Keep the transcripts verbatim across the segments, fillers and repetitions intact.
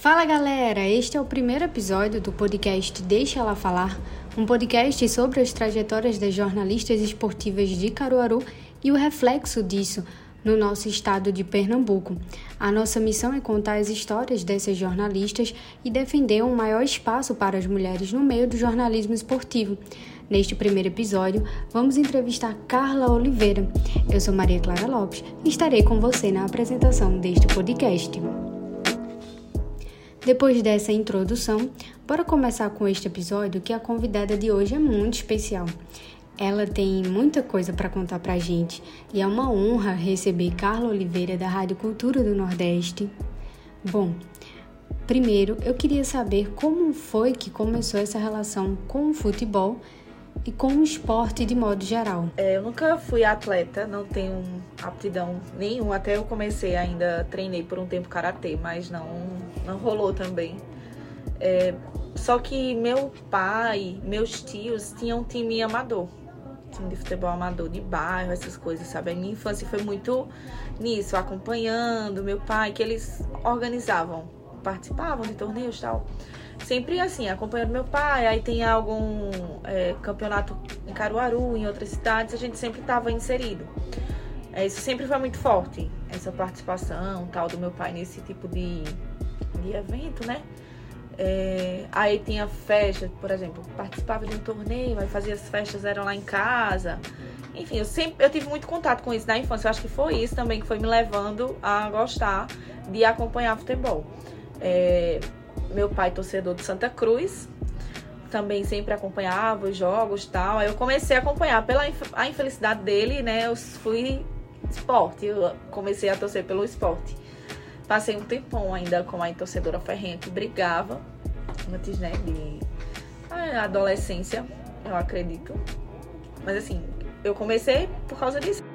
Fala galera, este é o primeiro episódio do podcast Deixa Ela Falar, um podcast sobre as trajetórias das jornalistas esportivas de Caruaru e o reflexo disso no nosso estado de Pernambuco. A nossa missão é contar as histórias dessas jornalistas e defender um maior espaço para as mulheres no meio do jornalismo esportivo. Neste primeiro episódio, vamos entrevistar Carla Oliveira. Eu sou Maria Clara Lopes e estarei com você na apresentação deste podcast. Depois dessa introdução, bora começar com este episódio que a convidada de hoje é muito especial. Ela tem muita coisa para contar pra gente e é uma honra receber Carla Oliveira da Rádio Cultura do Nordeste. Bom, primeiro eu queria saber como foi que começou essa relação com o futebol e com o esporte de modo geral. É, eu nunca fui atleta, não tenho aptidão nenhuma. Até eu comecei ainda, treinei por um tempo karatê, mas não, não rolou também. É, só que meu pai, meus tios tinham um time amador, time de futebol amador de bairro, essas coisas, sabe? A minha infância foi muito nisso, acompanhando meu pai, que eles organizavam, participavam de torneios e tal. Sempre assim, acompanhando meu pai, aí tem algum é, campeonato em Caruaru, em outras cidades, a gente sempre estava inserido. É, isso sempre foi muito forte, essa participação tal do meu pai nesse tipo de, de evento, né? É, aí tinha festa, por exemplo, participava de um torneio, aí fazia as festas, eram lá em casa. Enfim, eu sempre eu tive muito contato com isso na infância. Eu acho que foi isso também que foi me levando a gostar de acompanhar futebol. É, meu pai, torcedor de Santa Cruz, também sempre acompanhava os jogos e tal. Aí eu comecei a acompanhar. Pela a infelicidade dele, né, eu fui esporte. Eu comecei a torcer pelo esporte. Passei um tempão ainda com uma torcedora ferrenha que brigava antes, né, de a adolescência, eu acredito. Mas assim, eu comecei por causa disso.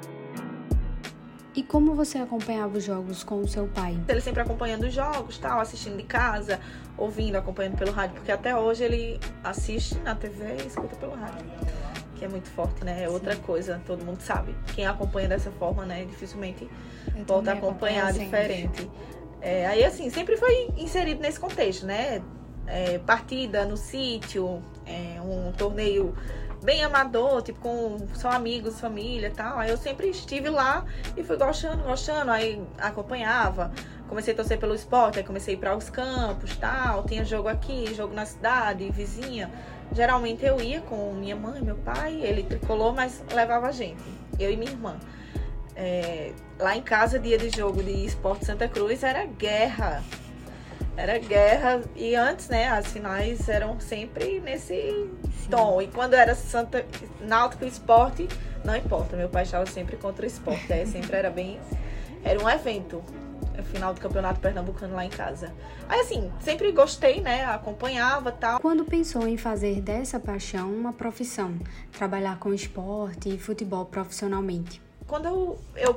E como você acompanhava os jogos com o seu pai? Ele sempre acompanhando os jogos, tal, assistindo de casa, ouvindo, acompanhando pelo rádio, porque até hoje ele assiste na T V e escuta pelo rádio, que é muito forte, né? É outra coisa, todo mundo sabe. Quem acompanha dessa forma, né, dificilmente Eu volta a acompanhar diferente. É, aí, assim, sempre foi inserido nesse contexto, né? É, partida no sítio, é, um torneio bem amador, tipo, com só amigos, família e tal. Aí eu sempre estive lá e fui gostando, gostando. Aí acompanhava, comecei a torcer pelo esporte, aí comecei a ir para os campos e tal. Tinha jogo aqui, jogo na cidade, vizinha. Geralmente eu ia com minha mãe, meu pai, ele tricolor, mas levava a gente, eu e minha irmã. É, lá em casa, dia de jogo de Esporte Santa Cruz, era guerra. Era guerra. E antes, né, as finais eram sempre nesse Sim. tom. E quando era Santa, Náutico Esporte, não importa. Meu pai estava sempre contra o esporte. Aí sempre era bem... Era um evento. O final do Campeonato Pernambucano lá em casa. Aí, assim, sempre gostei, né? Acompanhava e tal. Quando pensou em fazer dessa paixão uma profissão? Trabalhar com esporte e futebol profissionalmente? Quando eu, eu,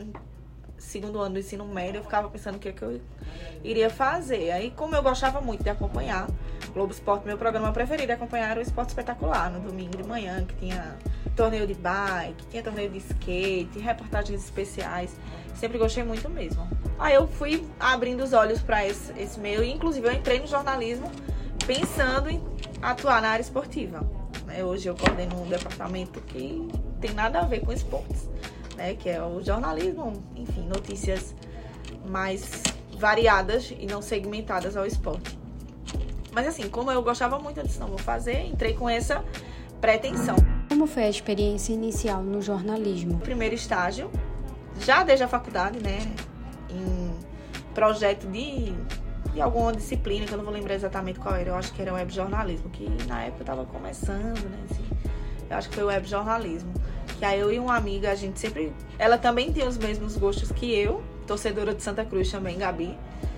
segundo ano do ensino médio, eu ficava pensando o que, é que eu iria fazer. Aí, como eu gostava muito de acompanhar Globo Esporte, meu programa preferido é acompanhar o Esporte Espetacular, no domingo de manhã, que tinha torneio de bike, tinha torneio de skate, reportagens especiais. Sempre gostei muito mesmo. Aí eu fui abrindo os olhos para esse, esse meio, e inclusive eu entrei no jornalismo pensando em atuar na área esportiva. Hoje eu coordeno um departamento que tem nada a ver com esportes, né, que é o jornalismo, enfim, notícias mais variadas e não segmentadas ao esporte. Mas assim, como eu gostava muito, eu disse, não vou fazer, entrei com essa pretensão. Como foi a experiência inicial no jornalismo? Primeiro estágio, já desde a faculdade, né, em projeto de, de alguma disciplina, que eu não vou lembrar exatamente qual era, eu acho que era web jornalismo, que na época eu tava começando, né, assim, eu acho que foi web jornalismo. Que aí eu e uma amiga, a gente sempre... Ela também tem os mesmos gostos que eu, torcedora de Santa Cruz também, Gabi.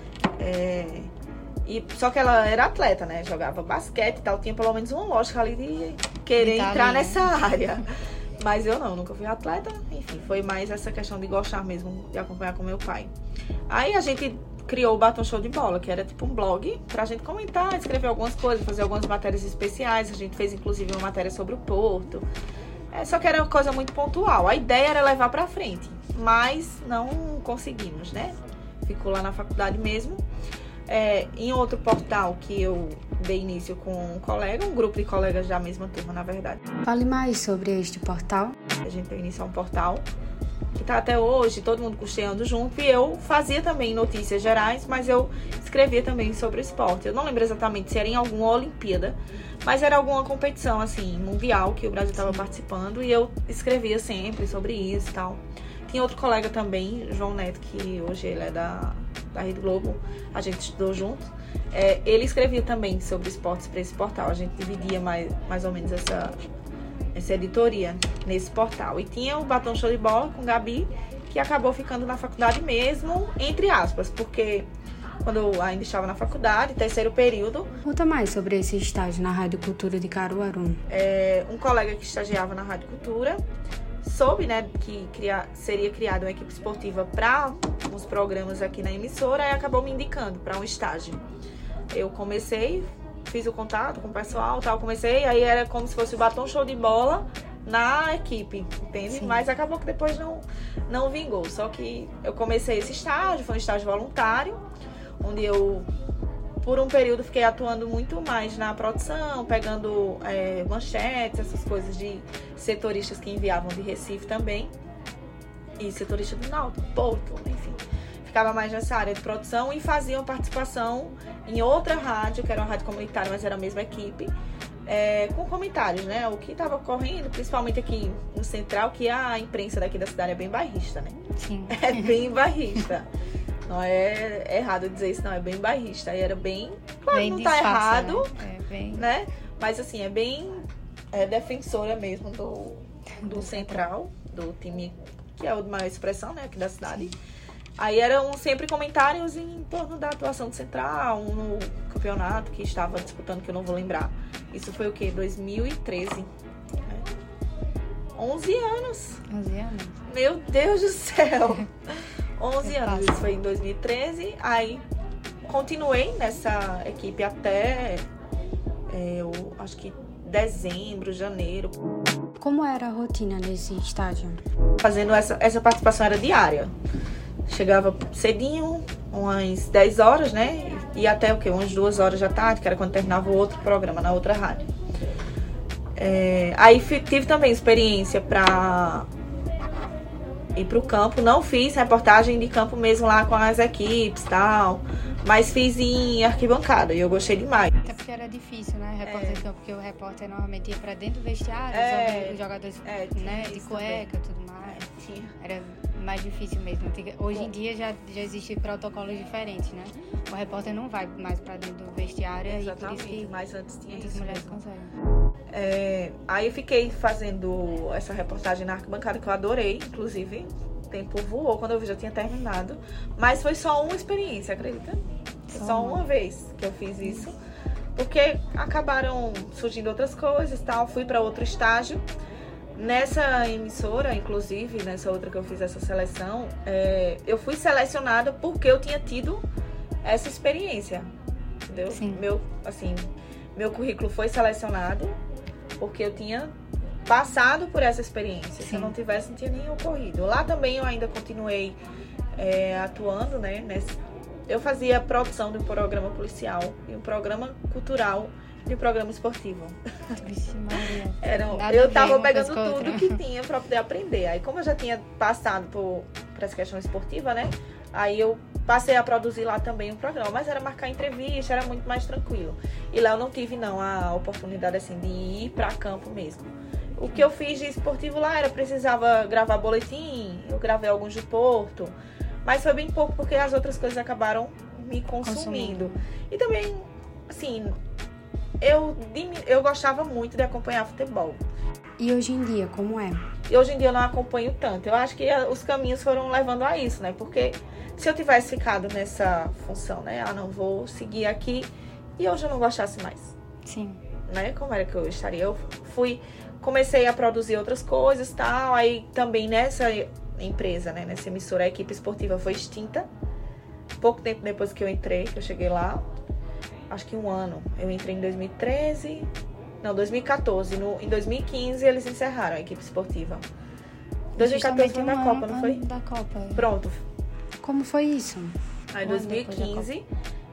É, e, só que ela era atleta, né? Jogava basquete e tal. Tinha pelo menos uma lógica ali de querer Itália. entrar nessa área. Mas eu não, nunca fui atleta. Enfim, foi mais essa questão de gostar mesmo, de acompanhar com meu pai. Aí a gente criou o Batom Show de Bola, que era tipo um blog pra gente comentar, escrever algumas coisas, fazer algumas matérias especiais. A gente fez inclusive uma matéria sobre o Porto. É, só que era uma coisa muito pontual. A ideia era levar pra frente, mas não conseguimos, né? Ficou lá na faculdade mesmo. É, em outro portal que eu dei início com um colega, um grupo de colegas da mesma turma, na verdade. Fale mais sobre este portal. A gente deu início a um portal que está até hoje, todo mundo custeando junto, e eu fazia também notícias gerais, mas eu escrevia também sobre o esporte. Eu não lembro exatamente se era em alguma Olimpíada, mas era alguma competição, assim, mundial, que o Brasil estava participando, e eu escrevia sempre sobre isso e tal. Tinha outro colega também, João Neto, que hoje ele é da, da Rede Globo, a gente estudou junto. É, ele escrevia também sobre esportes para esse portal, a gente dividia mais, mais ou menos essa... essa editoria nesse portal. E tinha o Batom Show de Bola com Gabi, que acabou ficando na faculdade mesmo, entre aspas, porque quando eu ainda estava na faculdade, terceiro período... Conta mais sobre esse estágio na Rádio Cultura de Caruaru. É, um colega que estagiava na Rádio Cultura soube, né, que cria, seria criada uma equipe esportiva para uns programas aqui na emissora e acabou me indicando para um estágio. Eu comecei... fiz o contato com o pessoal, tal, comecei, aí era como se fosse o Batom Show de Bola na equipe, entende? Sim. Mas acabou que depois não, não vingou, só que eu comecei esse estágio, foi um estágio voluntário, onde eu, por um período, fiquei atuando muito mais na produção, pegando é, manchetes, essas coisas de setoristas que enviavam de Recife também, e setoristas do Náutico, Porto, enfim. Ficava mais nessa área de produção e fazia uma participação em outra rádio, que era uma rádio comunitária, mas era a mesma equipe, é, com comentários, né? O que estava ocorrendo, principalmente aqui no Central, que a imprensa daqui da cidade é bem bairrista, né? Sim. É bem bairrista. Não é errado dizer isso, não, é bem bairrista. Aí era bem... Claro, bem não tá errado, né? É bem... né? Mas assim, é bem é, defensora mesmo do, do Central, do time que é o de maior expressão, né? Aqui da cidade. Sim. Aí eram sempre comentários em torno da atuação do Central, um no campeonato que estava disputando, que eu não vou lembrar. Isso foi o quê? dois mil e treze. Né? onze anos. onze anos. Meu Deus do céu. onze anos. Isso foi em dois mil e treze. Aí continuei nessa equipe até, é, eu acho que dezembro, janeiro. Como era a rotina nesse estágio? Fazendo essa, essa participação era diária. Chegava cedinho, umas dez horas, né? E até o quê? Umas duas horas da tarde, que era quando terminava o outro programa na outra rádio. É, aí tive também experiência para ir pro campo. Não fiz reportagem de campo mesmo lá com as equipes e tal, mas fiz em arquibancada e eu gostei demais. Até porque era difícil, né? Repórter de campo, porque o repórter normalmente ia pra dentro do vestiário, é, os jogadores é, né, de cueca e tudo mais. Tinha. Era mais difícil mesmo. Hoje em dia já, já existem protocolos diferentes, né? O repórter não vai mais pra dentro do vestiário. Exatamente, e por isso que mas antes tinha muitas isso mulheres mesmo. conseguem. É, aí eu fiquei fazendo essa reportagem na arquibancada, que eu adorei, inclusive. O tempo voou quando eu vi, já tinha terminado. Mas foi só uma experiência, acredita? Foi só uma vez que eu fiz isso. Porque acabaram surgindo outras coisas e tal. Fui para outro estágio. Nessa emissora, inclusive, nessa outra que eu fiz essa seleção, é, eu fui selecionada porque eu tinha tido essa experiência, entendeu? Sim. Meu, assim, meu currículo foi selecionado porque eu tinha passado por essa experiência. Sim. Se eu não tivesse, não tinha nem ocorrido. Lá também eu ainda continuei é, atuando, né? Nesse, eu fazia a produção de um programa policial e um programa cultural de um programa esportivo. Vixe, Maria. Era, eu tava pegando tudo que tinha para poder aprender. Aí, como eu já tinha passado por, por essa questão esportiva, né? Aí eu passei a produzir lá também um programa. Mas era marcar entrevista, era muito mais tranquilo. E lá eu não tive, não, a oportunidade, assim, de ir para campo mesmo. O que eu fiz de esportivo lá era, precisava gravar boletim, eu gravei alguns de Porto. Mas foi bem pouco, porque as outras coisas acabaram me consumindo. consumindo. E também, assim... Eu, eu gostava muito de acompanhar futebol. E hoje em dia, como é? E hoje em dia eu não acompanho tanto. Eu acho que os caminhos foram levando a isso, né? Porque se eu tivesse ficado nessa função, né? Ah, não vou seguir aqui. E hoje eu não gostasse mais. Sim. Né? Como era que eu estaria? Eu fui... Comecei a produzir outras coisas e tal. Aí também nessa empresa, né? Nessa emissora, a equipe esportiva foi extinta. Pouco tempo depois que eu entrei, que eu cheguei lá. Acho que um ano. Eu entrei em dois mil e treze... Não, dois mil e quatorze. No, em dois mil e quinze, eles encerraram a equipe esportiva. dois mil e quatorze foi da Copa, não foi? Da Copa. Pronto. Como foi isso? Aí, em dois mil e quinze,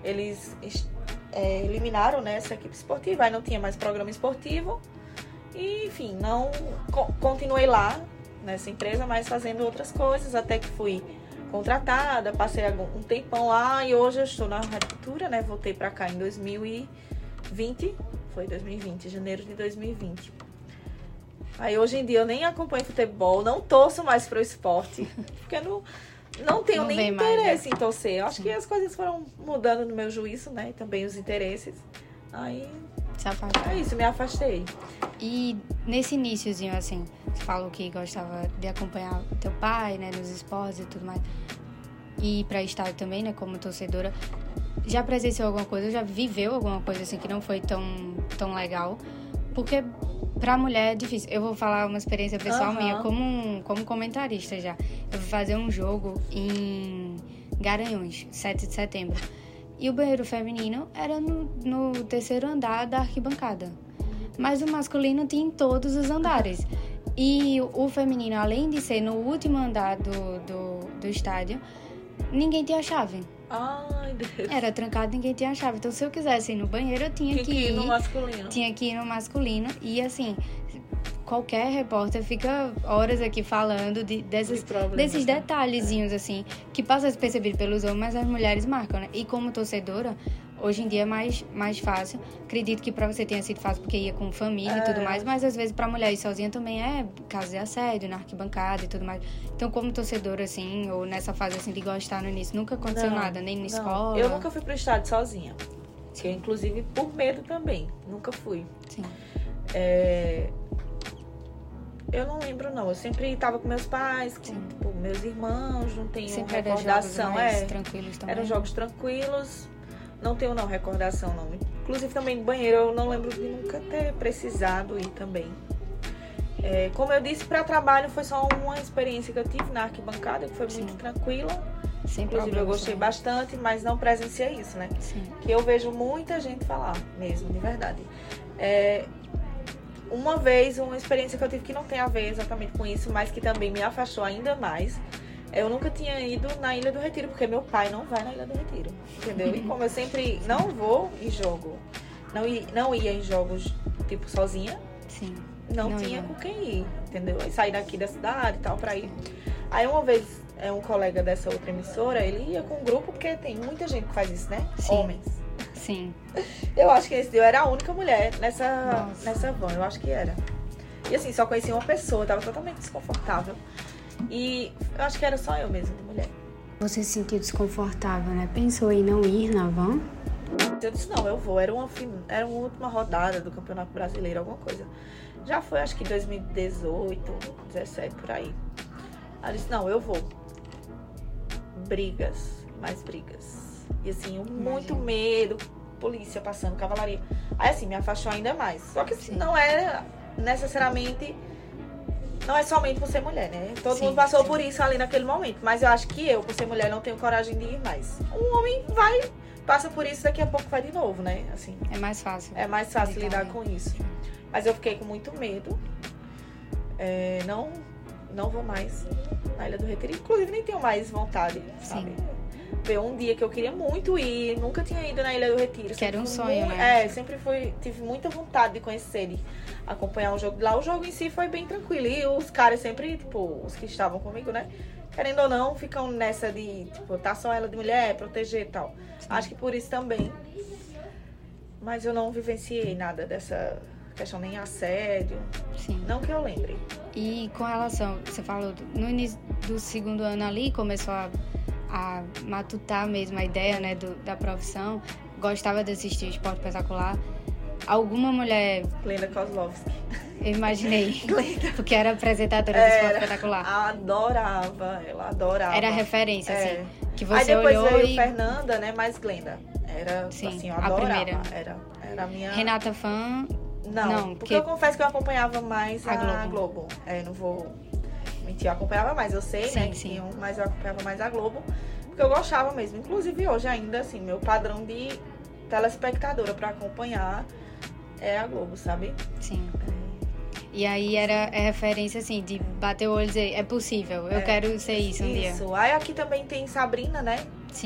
eles é, eliminaram, né, essa equipe esportiva, aí não tinha mais programa esportivo. E, enfim, não co- continuei lá nessa empresa, mas fazendo outras coisas, até que fui contratada, passei um tempão lá e hoje eu estou na Rádio Cultura, né? Voltei pra cá em dois mil e vinte, foi dois mil e vinte, janeiro de dois mil e vinte. Aí hoje em dia eu nem acompanho futebol, não torço mais pro esporte, porque eu não, não tenho Não nem vem mais, interesse né? em torcer. Eu acho que as coisas foram mudando no meu juízo, né? E também os interesses. Aí Se afastou. é isso, me afastei. E nesse iniciozinho, assim, você falou que gostava de acompanhar teu pai, né, nos esportes e tudo mais. E ir pra estádio também, né, como torcedora. Já presenciou alguma coisa, já viveu alguma coisa, assim, que não foi tão, tão legal? Porque pra mulher é difícil. Eu vou falar uma experiência pessoal Aham. minha como, como comentarista já. Eu vou fazer um jogo em Garanhuns, sete de setembro. E o banheiro feminino era no, no terceiro andar da arquibancada. Mas o masculino tinha em todos os andares. E o feminino, além de ser no último andar do, do, do estádio, ninguém tinha chave. Ai, Deus. Era trancado, ninguém tinha chave. Então, se eu quisesse ir no banheiro, eu tinha Tinha que, que ir ir. no masculino. Tinha que ir no masculino. E, assim, qualquer repórter fica horas aqui falando de, dessas, De problemas, desses né? detalhezinhos, assim, que passam despercebidos pelos homens, mas as mulheres marcam, né? E como torcedora, hoje em dia é mais, mais fácil. Acredito que pra você tenha sido fácil porque ia com família É. e tudo mais, mas às vezes pra mulher ir sozinha também é caso de assédio, na arquibancada e tudo mais. Então, como torcedora, assim, ou nessa fase, assim, de gostar no início, nunca aconteceu Não, nada, nem na não. escola? Eu nunca fui pro estádio sozinha. Que, inclusive, por medo também. Nunca fui. Sim, É, Eu não lembro, não. Eu sempre tava com meus pais, com Sim. tipo, meus irmãos, não tenho sempre era jogos recordação. mais É, tranquilos também. eram jogos tranquilos. Não tenho, não, recordação, não. Inclusive, também no banheiro, eu não lembro de nunca ter precisado ir também. É, como eu disse, para trabalho foi só uma experiência que eu tive na arquibancada, que foi Sim. muito tranquila. Sem Inclusive, eu problemas gostei também. bastante, mas não presenciei isso, né? Sim, Que eu vejo muita gente falar mesmo, de verdade. É, uma vez, uma experiência que eu tive que não tem a ver exatamente com isso, mas que também me afastou ainda mais. Eu nunca tinha ido na Ilha do Retiro, porque meu pai não vai na Ilha do Retiro, entendeu? E como eu sempre não vou em jogo, não ia, não ia em jogos, tipo, sozinha, sim. não, Não tinha ia. com quem ir, entendeu? E sair daqui da cidade e tal, pra ir. Aí uma vez, é um colega dessa outra emissora, ele ia com um grupo, porque tem muita gente que faz isso, né? Sim. Homens. Sim. Eu acho que nesse dia eu era a única mulher nessa, Nossa. nessa van, eu acho que era. E assim, só conhecia uma pessoa, eu tava totalmente desconfortável. E eu acho que era só eu mesmo, de mulher. Você se sentiu desconfortável, né? Pensou em não ir na van? Eu disse, não, eu vou. Era uma, fin- era uma última rodada do Campeonato Brasileiro, alguma coisa. Já foi, acho que em dois mil e dezoito, dezessete, por aí. Aí eu disse, não, eu vou. Brigas, mais brigas. E assim, um muito Imagino. medo, polícia passando, cavalaria. Aí assim, me afastou ainda mais. Só que Sim. não é necessariamente... Não é somente por ser mulher, né? Todo Sim, mundo passou sim. por isso ali naquele momento. Mas eu acho que eu, por ser mulher, não tenho coragem de ir mais. Um homem vai, passa por isso, daqui a pouco vai de novo, né? Assim, É mais fácil. é mais fácil Lidar, lidar né? com isso. Mas eu fiquei com muito medo. É, não, não vou mais na Ilha do Retiro. Inclusive, nem tenho mais vontade, sabe? Sim. Ver um dia que eu queria muito ir. Nunca tinha ido na Ilha do Retiro. Que era um Sempre fui sonho, mu- né? É, sempre fui, tive muita vontade de conhecer, de acompanhar o jogo de lá. O jogo em si foi bem tranquilo. E os caras sempre, tipo, os que estavam comigo, né? Querendo ou não, ficam nessa de, tipo, tá só ela de mulher, proteger e tal. Acho que por isso também. Mas eu não vivenciei nada dessa questão, nem assédio. Sim. Não que eu lembre. E com relação, você falou, no início do segundo ano ali, começou a, a matutar mesmo a ideia, né, do, da profissão, gostava de assistir esporte espetacular. Alguma mulher, Glenda Kozlovski. eu imaginei, porque era apresentadora do esporte espetacular. Adorava, ela adorava. Era referência, É. assim, que Aí você depois olhou veio e... Fernanda, né? Mais Glenda. Era, Sim, assim, eu a adorava. primeira. Era, era a minha... Renata Fã, Não, não, porque... porque- eu confesso que eu acompanhava mais A a, Globo. Globo. É, não vou mentir, eu acompanhava mais. Eu sei, Sim, né? que sim. tinha um, mas eu acompanhava mais a Globo. Porque eu gostava mesmo. Inclusive hoje ainda, assim, meu padrão de telespectadora pra acompanhar é a Globo, sabe? sim. E aí era é referência, assim, de bater o olho e dizer, é possível, eu É. quero ser isso um dia. Isso. Aí aqui também tem Sabrina, né? Sim,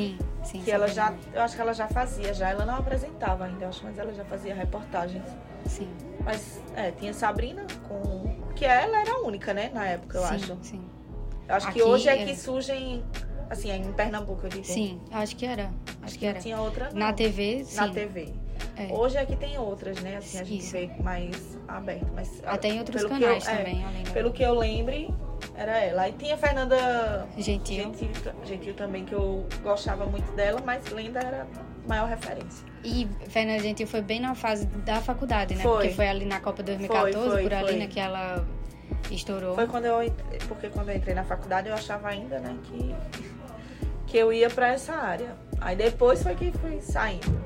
Sim, que ela já, Sabrina. eu acho que ela já fazia, já ela não apresentava ainda, eu acho, mas ela já fazia reportagens. Sim. Mas, é, tinha Sabrina, com que ela era a única, né, na época, eu sim, acho. Sim, Eu acho Aqui que hoje é é- que surgem, assim, em Pernambuco, eu digo. Sim, acho que era. Acho que era. Tinha outra, não. Na T V, sim. Na T V. É. Hoje é que tem outras, né, assim, a gente Isso. vê mais aberto. Mas, Até em outros pelo que canais eu- é, também, além da... Pelo que eu lembre, era ela. Aí tinha a Fernanda Gentil. Gentil, Gentil também, que eu gostava muito dela, mas Lenda era a maior referência. E Fernanda Gentil foi bem na fase da faculdade, né? Foi. Porque foi ali na Copa dois mil e quatorze, Foi, foi, por ali, foi. né, que ela estourou. Foi quando eu entrei, porque quando eu entrei na faculdade eu achava ainda, né, que, que eu ia pra essa área. Aí depois foi que fui saindo.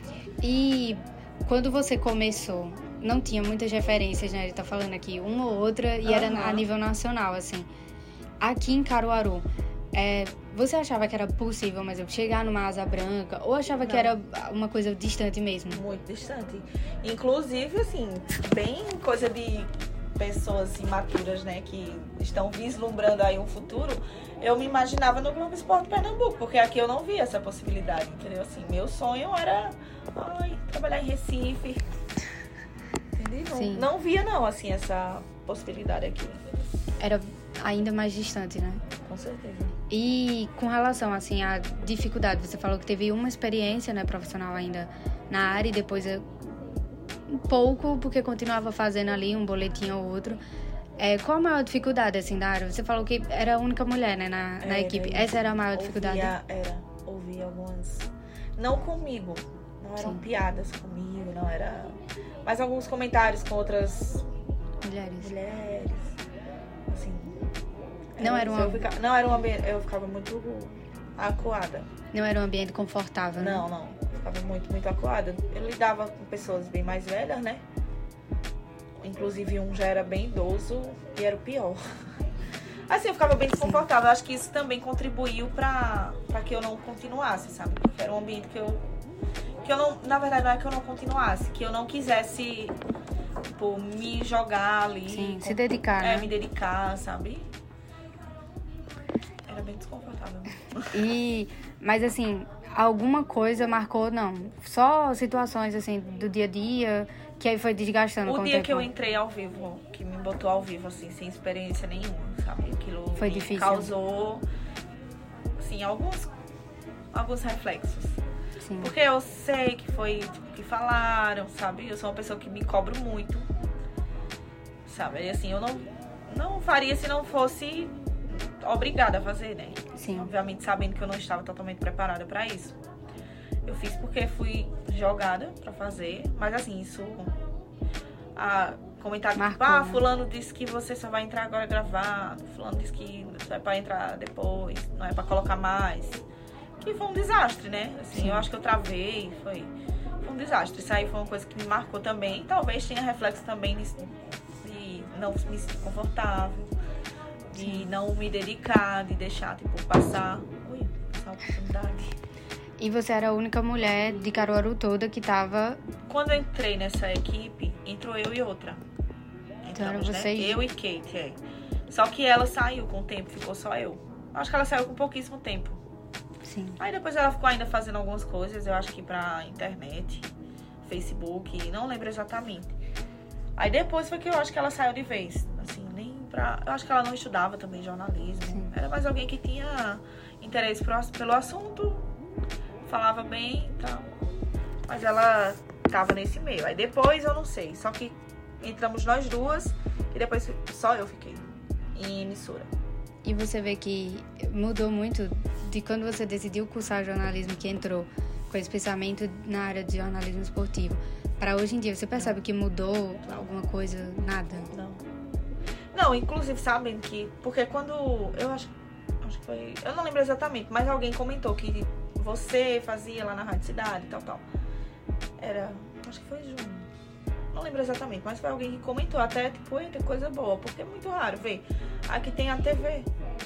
E quando você começou, não tinha muitas referências, né? Ele tá falando aqui, uma ou outra, e era Aham. a nível nacional, assim. Aqui em Caruaru, é, você achava que era possível, mas eu chegar numa asa branca, ou achava que Não. era uma coisa distante mesmo? Muito distante. Inclusive, assim, bem coisa de pessoas imaturas, né, que estão vislumbrando aí um futuro, eu me imaginava no Globo Esporte Pernambuco, porque aqui eu não via essa possibilidade, entendeu? Assim, meu sonho era ai, trabalhar em Recife. Entendeu? Sim. Não, não via, não, assim, essa possibilidade aqui. Era ainda mais distante, né? Com certeza. E com relação, assim, à dificuldade, você falou que teve uma experiência, né, profissional ainda na área e depois é, um pouco, porque continuava fazendo ali um boletim ou outro. É, qual a maior dificuldade, assim, da área? Você falou que era a única mulher, né, na, na Era, equipe. e Essa era a maior dificuldade? Ouvia, era, ouvia algumas... Não comigo, não eram Sim. piadas comigo, não era... Mas alguns comentários com outras Mulheres. mulheres, assim... Não era uma- eu ficava, Não, era uma... Eu ficava muito acuada. Não era um ambiente confortável, né? Não, não. Eu ficava muito, muito acuada. Eu lidava com pessoas bem mais velhas, né? Inclusive um já era bem idoso e era o pior. Assim, eu ficava bem desconfortável. Eu acho que isso também contribuiu pra, pra que eu não continuasse, sabe? Porque era um ambiente que eu... Que eu não... Na verdade, não é que eu não continuasse. Que eu não quisesse, tipo, me jogar ali. Sim, com- se dedicar, É, né? me dedicar, sabe? Era bem desconfortável. E, mas assim, alguma coisa marcou, não? Só situações, assim, do dia a dia, que aí foi desgastando com O o dia tempo. que eu entrei ao vivo, que me botou ao vivo, assim, sem experiência nenhuma, sabe? Aquilo Foi me difícil. causou, assim, alguns, alguns reflexos. Sim. Porque eu sei que foi, tipo, que falaram, sabe? Eu sou uma pessoa que me cobro muito, sabe? E, assim, eu não, não faria se não fosse obrigada a fazer, né? Sim. Obviamente sabendo que eu não estava totalmente preparada pra isso. Eu fiz porque fui jogada pra fazer, mas assim, isso... Ah, comentário tipo, Marcou, ah, né? fulano disse que você só vai entrar agora gravado, fulano disse que só é pra entrar depois, não é pra colocar mais. Que foi um desastre, né? Assim, Sim. eu acho que eu travei, foi, foi um desastre. Isso aí foi uma coisa que me marcou também. Talvez tenha reflexo também nisso, de não me sentir confortável, de Sim. não me dedicar, de deixar, tipo, passar, ui, passar a oportunidade. E você era a única mulher de Caruaru toda que tava... Quando eu entrei nessa equipe, entrou eu e outra. Então era Entramos, né? você e- Eu e Kate, é. Só que ela saiu com o tempo, ficou só eu. Acho que ela saiu com pouquíssimo tempo. Sim. Aí depois ela ficou ainda fazendo algumas coisas, eu acho que pra internet, Facebook, não lembro exatamente. Aí depois foi que eu acho que ela saiu de vez. Assim, nem pra... Eu acho que ela não estudava também jornalismo. Sim. Era mais alguém que tinha interesse pro- pelo assunto, falava bem e tal. Mas ela tava nesse meio. Aí depois eu não sei. Só que entramos nós duas e depois só eu fiquei em emissora. E você vê que mudou muito de quando você decidiu cursar jornalismo, que entrou com esse pensamento na área de jornalismo esportivo, para hoje em dia. Você percebe que mudou alguma coisa? Nada? Não. Não, inclusive sabem que... Porque quando... Eu acho, acho que foi... Eu não lembro exatamente, mas alguém comentou que você fazia lá na Rádio Cidade e tal, tal. Era... Acho que foi junho. Não lembro exatamente, mas foi alguém que comentou. Até, tipo, "Ui, tem coisa boa", porque é muito raro ver. Aqui tem a T V.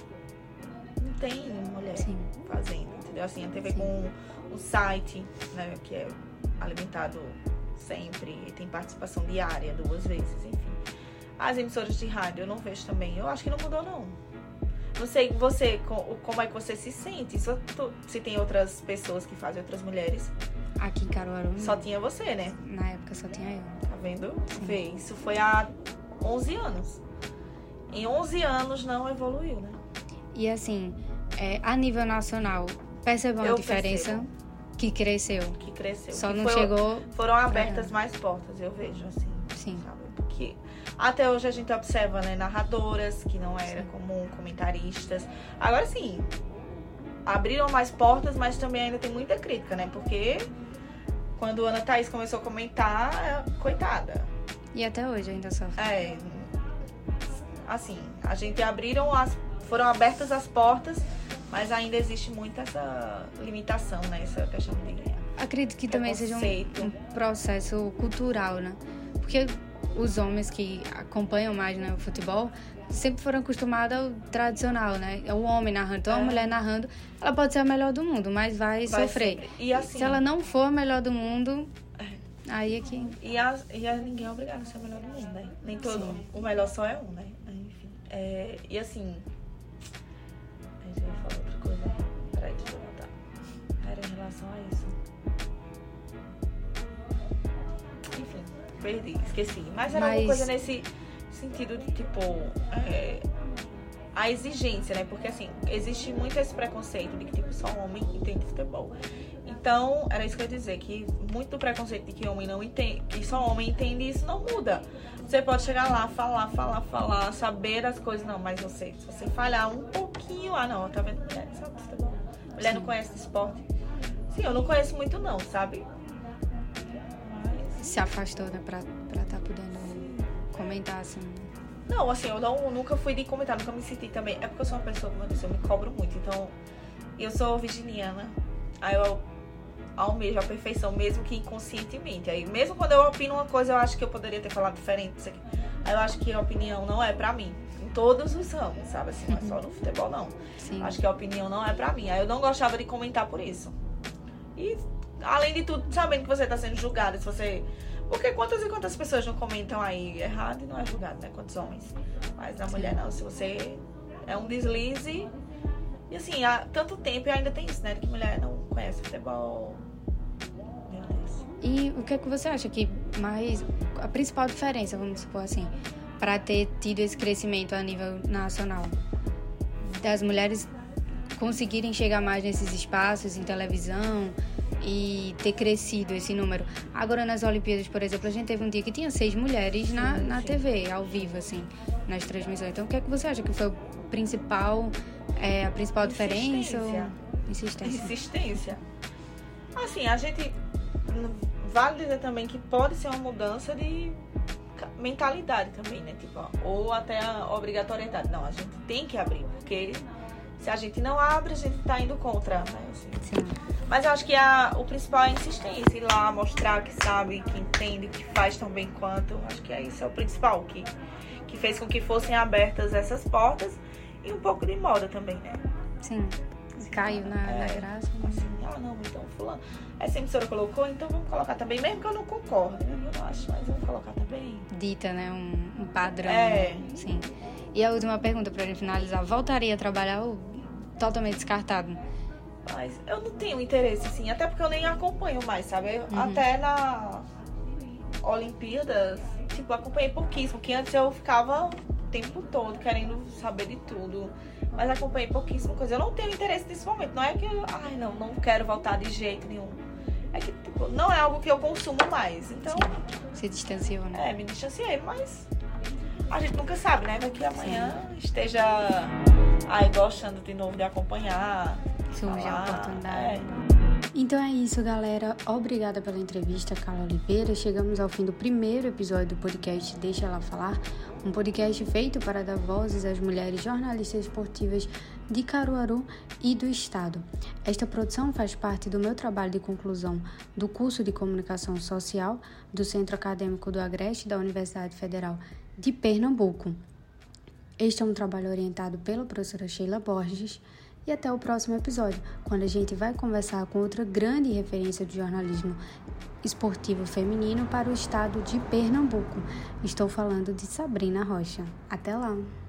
Não tem mulher Sim. fazendo, entendeu? Assim, a T V Sim. com o site, né, que é alimentado sempre, e tem participação diária, duas vezes, enfim. As emissoras de rádio eu não vejo também. Eu acho que não mudou, não. Não sei você, como é que você se sente. Se, se tem outras pessoas que fazem, outras mulheres. Aqui em Caruaru... Só tinha você, né? Na época só tinha eu. Tá vendo? Vê, isso foi há onze anos. Em onze anos não evoluiu, né? E assim, é, a nível nacional, percebeu a diferença? Percebo. Que cresceu. Que cresceu. Só que não foi, chegou... Foram abertas mais portas, eu vejo, assim. Sim. Sabe? Porque até hoje a gente observa, né, narradoras, que não era sim. comum, comentaristas. Agora sim, abriram mais portas, mas também ainda tem muita crítica, né? Porque quando a Ana Thaís começou a comentar, coitada. E até hoje ainda sofre. É. Assim, a gente abriram as... Foram abertas as portas, mas ainda existe muito essa limitação, né? Essa questão de... Acredito que também seja um, um processo cultural, né? Porque os homens que acompanham mais, né, o futebol sempre foram acostumados ao tradicional, né? É o homem narrando, então é. a mulher narrando, ela pode ser a melhor do mundo, mas vai, vai sofrer. E assim, se ela não for a melhor do mundo, é. aí é que... E, a, e a, ninguém é obrigado a ser a melhor do mundo, né? Nem todo. Sim. O melhor só é um, né? Enfim. É, e assim... A gente vai falar outra coisa. Peraí, deixa eu voltar. Era em relação a isso. Enfim, perdi, esqueci. Mas era Mas... uma coisa nesse sentido de, tipo, é, a exigência, né? Porque, assim, existe muito esse preconceito de que, tipo, só homem entende futebol. Então, era isso que eu ia dizer, que muito do preconceito de que homem não entende, que só homem entende, isso não muda. Você pode chegar lá, falar, falar, falar, saber as coisas, não, mas você, se você falhar um pouquinho, ah, não, tá vendo? Mulher não sabe futebol. Mulher Sim. não conhece de esporte. Sim, eu não conheço muito não, sabe? Se afastou, né, pra estar tá podendo comentar, assim. Não, assim, eu não, nunca fui de comentar, nunca me senti também. É porque eu sou uma pessoa, como eu disse, eu me cobro muito. Então, eu sou virginiana, aí eu almejo a perfeição, mesmo que inconscientemente. Aí, mesmo quando eu opino uma coisa, eu acho que eu poderia ter falado diferente. Isso aqui. Aí eu acho que a opinião não é pra mim. Em todos os ramos, sabe? Assim, não é só no futebol, não. Sim. Acho que a opinião não é pra mim. Aí eu não gostava de comentar por isso. E... Além de tudo, sabendo que você está sendo julgada, se você... Porque quantas e quantas pessoas não comentam aí errado e não é julgado, né? Quantos homens. Mas a mulher não, se você é um deslize... E assim, há tanto tempo e ainda tem isso, né? Que mulher não conhece futebol. Meu Deus. E o que é que você acha que mais... A principal diferença, vamos supor assim, para ter tido esse crescimento a nível nacional? Das mulheres conseguirem chegar mais nesses espaços, em televisão... e ter crescido esse número. Agora, nas Olimpíadas, por exemplo, a gente teve um dia que tinha seis mulheres na, na T V, ao vivo, assim, nas transmissões. Então, o que é que você acha que foi o principal, é, a principal diferença? Insistência. Ou... Insistência. Insistência. Assim, a gente... Vale dizer também que pode ser uma mudança de mentalidade também, né? Tipo, ou até a obrigatoriedade. Não, a gente tem que abrir, porque se a gente não abre, a gente tá indo contra, né? Assim. Sim. Mas eu acho que a, o principal é a insistência, ir lá, mostrar que sabe, que entende, que faz tão bem quanto. Acho que é isso, é o principal, que, que fez com que fossem abertas essas portas. E um pouco de moda também, né? Sim, caiu na, é, na graça. Né? Assim, ah não, então fulano, essa emissora colocou, então vamos colocar também. Mesmo que eu não concorde, né? Eu não acho, mas vamos colocar também. Dita, né? Um, um padrão. É. Sim. E a última pergunta pra gente finalizar. Voltaria a trabalhar ou totalmente descartado? Mas eu não tenho interesse, assim, até porque eu nem acompanho mais, sabe? Uhum. Até na Olimpíadas, tipo, acompanhei pouquíssimo, porque antes eu ficava o tempo todo querendo saber de tudo, mas acompanhei pouquíssimo coisa. Eu não tenho interesse nesse momento, não é que eu, ai, não, não quero voltar de jeito nenhum. É que, tipo, não é algo que eu consumo mais, então... Sim. Se distanciou, né? É, me distanciei, mas a gente nunca sabe, né? Daqui amanhã Sim. esteja aí gostando de novo de acompanhar... Surge a oportunidade. É. Então é isso, galera. Obrigada pela entrevista, Carla Oliveira. Chegamos ao fim do primeiro episódio do podcast Deixa Ela Falar, um podcast feito para dar vozes às mulheres jornalistas esportivas de Caruaru e do estado. Esta produção faz parte do meu trabalho de conclusão do curso de Comunicação Social do Centro Acadêmico do Agreste da Universidade Federal de Pernambuco. Este é um trabalho orientado pela professora Sheila Borges. E até o próximo episódio, quando a gente vai conversar com outra grande referência de jornalismo esportivo feminino para o estado de Pernambuco. Estou falando de Sabrina Rocha. Até lá!